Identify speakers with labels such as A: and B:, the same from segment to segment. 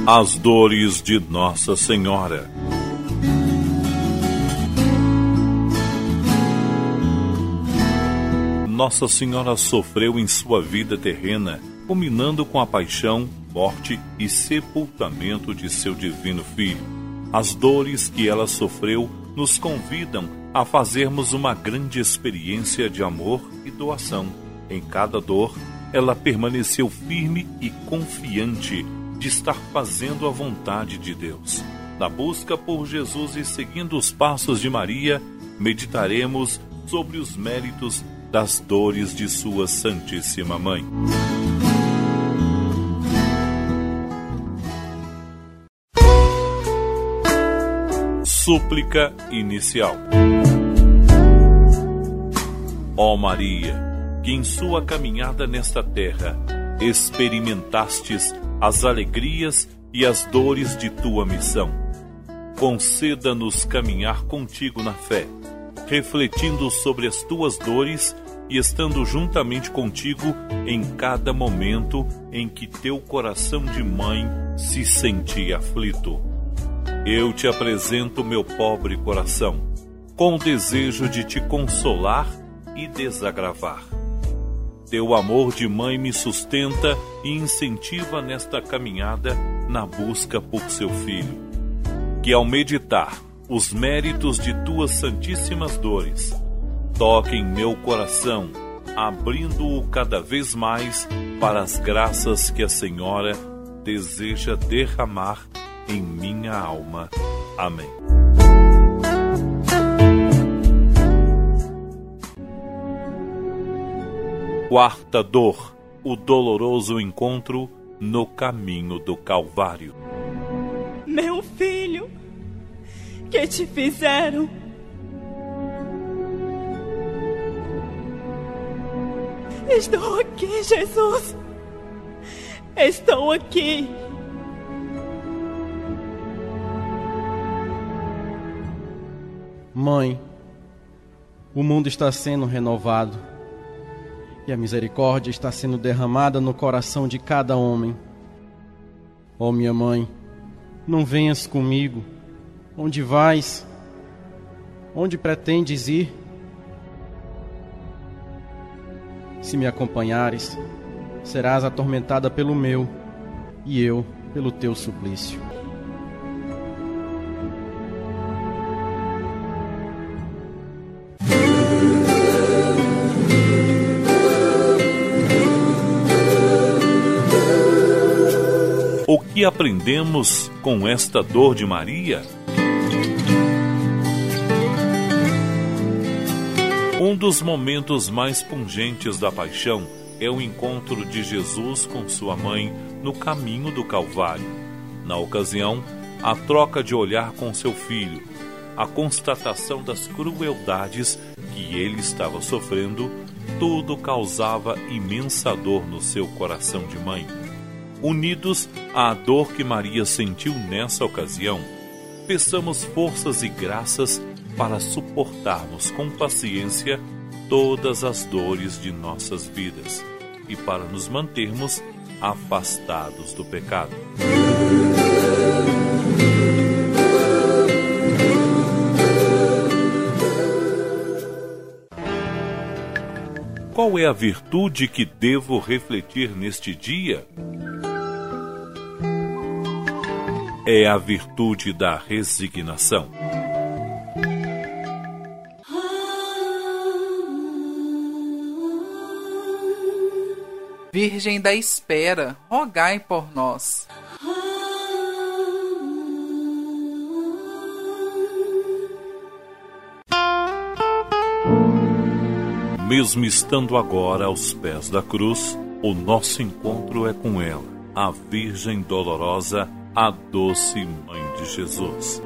A: As dores de Nossa Senhora. Nossa Senhora sofreu em sua vida terrena, culminando com a paixão, morte e sepultamento de seu divino Filho. As dores que ela sofreu nos convidam a fazermos uma grande experiência de amor e doação. Em cada dor, ela permaneceu firme e confiante de estar fazendo a vontade de Deus. Na busca por Jesus e seguindo os passos de Maria, meditaremos sobre os méritos das dores de sua Santíssima Mãe. Súplica inicial. Ó Maria, que em sua caminhada nesta terra experimentastes as alegrias e as dores de tua missão, conceda-nos caminhar contigo na fé, refletindo sobre as tuas dores e estando juntamente contigo em cada momento em que teu coração de mãe se sentia aflito. Eu te apresento meu pobre coração, com o desejo de te consolar e desagravar. Teu amor de mãe me sustenta e incentiva nesta caminhada na busca por seu filho. Que ao meditar os méritos de tuas santíssimas dores, toque em meu coração, abrindo-o cada vez mais para as graças que a Senhora deseja derramar em minha alma. Amém. Quarta dor, o doloroso encontro no caminho do Calvário.
B: Meu filho, que te fizeram? Estou aqui, Jesus. Estou aqui.
C: Mãe, o mundo está sendo renovado e a misericórdia está sendo derramada no coração de cada homem. Ó minha mãe, não venhas comigo. Onde vais? Onde pretendes ir? Se me acompanhares, serás atormentada pelo meu e eu pelo teu suplício.
A: O que aprendemos com esta dor de Maria? Um dos momentos mais pungentes da paixão é o encontro de Jesus com sua mãe no caminho do Calvário. Na ocasião, a troca de olhar com seu filho, a constatação das crueldades que ele estava sofrendo, tudo causava imensa dor no seu coração de mãe. Unidos à dor que Maria sentiu nessa ocasião, peçamos forças e graças para suportarmos com paciência todas as dores de nossas vidas e para nos mantermos afastados do pecado. Qual é a virtude que devo refletir neste dia? É a virtude da resignação.
D: Virgem da Espera, rogai por nós.
A: Mesmo estando agora aos pés da cruz, o nosso encontro é com ela, a Virgem Dolorosa, a doce Mãe de Jesus.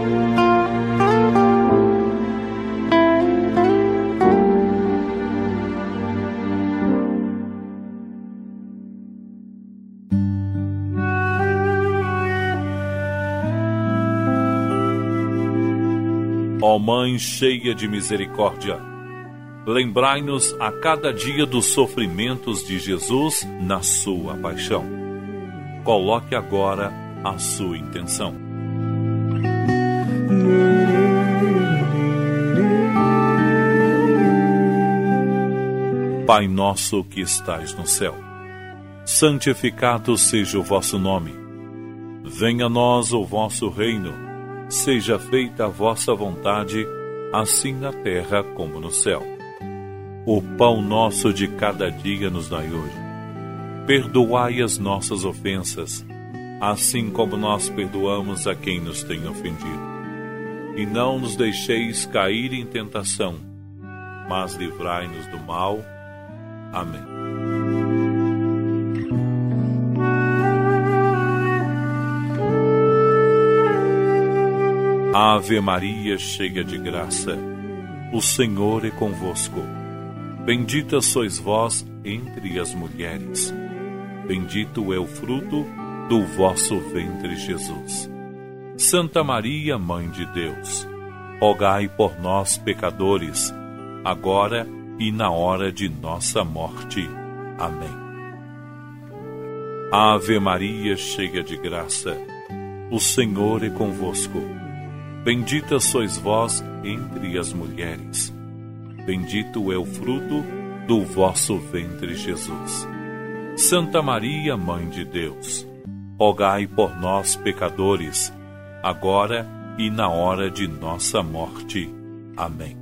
A: Ó Mãe cheia de misericórdia, lembrai-nos a cada dia dos sofrimentos de Jesus na sua paixão. Coloque agora a sua intenção. Pai nosso que estais no céu, santificado seja o vosso nome. Venha a nós o vosso reino. Seja feita a vossa vontade, assim na terra como no céu. O pão nosso de cada dia nos dai hoje. Perdoai as nossas ofensas, assim como nós perdoamos a quem nos tem ofendido. E não nos deixeis cair em tentação, mas livrai-nos do mal. Amém. Ave Maria, cheia de graça, o Senhor é convosco. Bendita sois vós entre as mulheres. Bendito é o fruto do vosso ventre, Jesus. Santa Maria, Mãe de Deus, rogai por nós, pecadores, agora e na hora de nossa morte. Amém. Ave Maria, cheia de graça, o Senhor é convosco. Bendita sois vós entre as mulheres. Bendito é o fruto do vosso ventre, Jesus. Santa Maria, Mãe de Deus, rogai por nós, pecadores, agora e na hora de nossa morte. Amém.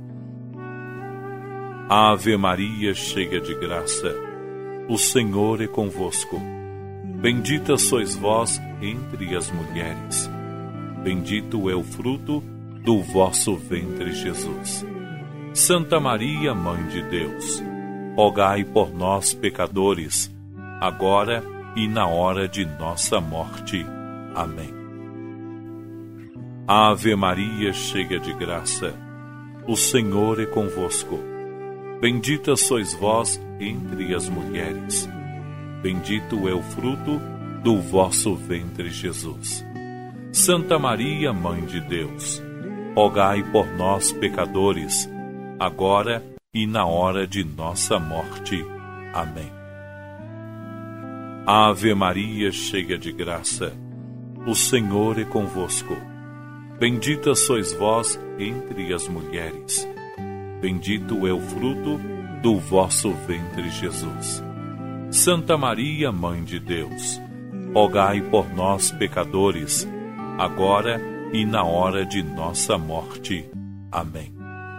A: Ave Maria, cheia de graça, o Senhor é convosco. Bendita sois vós entre as mulheres. Bendito é o fruto do vosso ventre, Jesus. Santa Maria, Mãe de Deus, rogai por nós, pecadores, agora e na hora de nossa morte. Amém. Ave Maria, cheia de graça, o Senhor é convosco. Bendita sois vós entre as mulheres. Bendito é o fruto do vosso ventre, Jesus. Santa Maria, Mãe de Deus, rogai por nós, pecadores, agora e na hora de nossa morte. Amém. Ave Maria, cheia de graça, o Senhor é convosco. Bendita sois vós entre as mulheres. Bendito é o fruto do vosso ventre, Jesus. Santa Maria, Mãe de Deus, rogai por nós, pecadores, agora e na hora de nossa morte. Amém.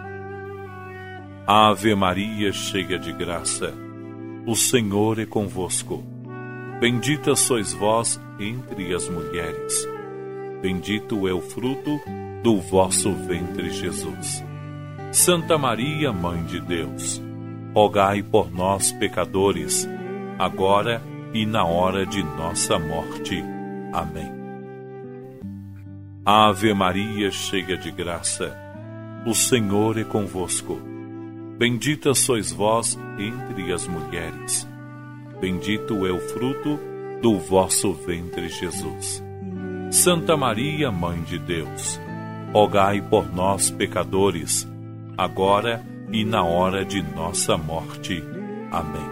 A: Ave Maria, cheia de graça, o Senhor é convosco. Bendita sois vós entre as mulheres. Bendito é o fruto do vosso ventre, Jesus. Santa Maria, Mãe de Deus, rogai por nós, pecadores, agora e na hora de nossa morte. Amém. Ave Maria, cheia de graça, o Senhor é convosco. Bendita sois vós entre as mulheres. Bendito é o fruto do vosso ventre, Jesus. Santa Maria, Mãe de Deus, rogai por nós, pecadores, agora e na hora de nossa morte. Amém.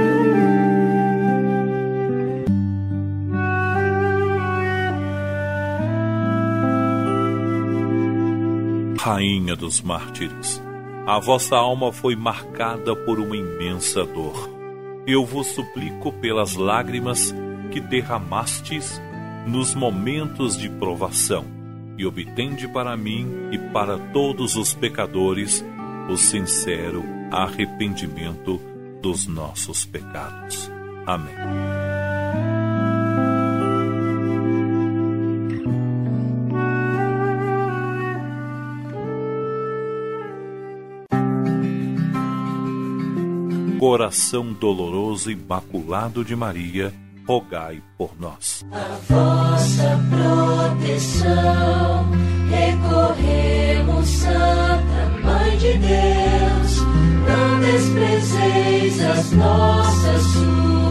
A: Rainha dos mártires, a vossa alma foi marcada por uma imensa dor. Eu vos suplico pelas lágrimas que derramastes nos momentos de provação, e obtende para mim e para todos os pecadores o sincero arrependimento dos nossos pecados. Amém. Coração doloroso e imaculado de Maria, rogai por nós.
E: A vossa proteção recorremos, Santa Mãe de Deus. Não desprezeis as nossas súplicas,